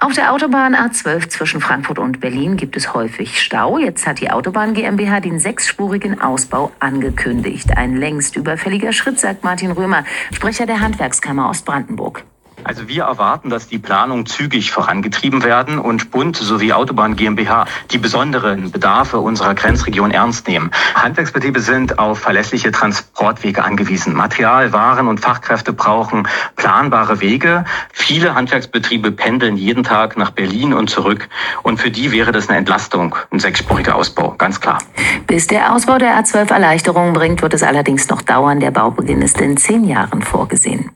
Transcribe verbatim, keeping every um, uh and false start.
Auf der Autobahn A zwölf zwischen Frankfurt und Berlin gibt es häufig Stau. Jetzt hat die Autobahn GmbH den sechsspurigen Ausbau angekündigt. Ein längst überfälliger Schritt, sagt Martin Römer, Sprecher der Handwerkskammer Ostbrandenburg. Also wir erwarten, dass die Planungen zügig vorangetrieben werden und Bund sowie Autobahn GmbH die besonderen Bedarfe unserer Grenzregion ernst nehmen. Handwerksbetriebe sind auf verlässliche Transportwege angewiesen. Material, Waren und Fachkräfte brauchen planbare Wege. Viele Handwerksbetriebe pendeln jeden Tag nach Berlin und zurück. Und für die wäre das eine Entlastung, ein sechsspuriger Ausbau, ganz klar. Bis der Ausbau der A zwölf Erleichterungen bringt, wird es allerdings noch dauern. Der Baubeginn ist in zehn Jahren vorgesehen.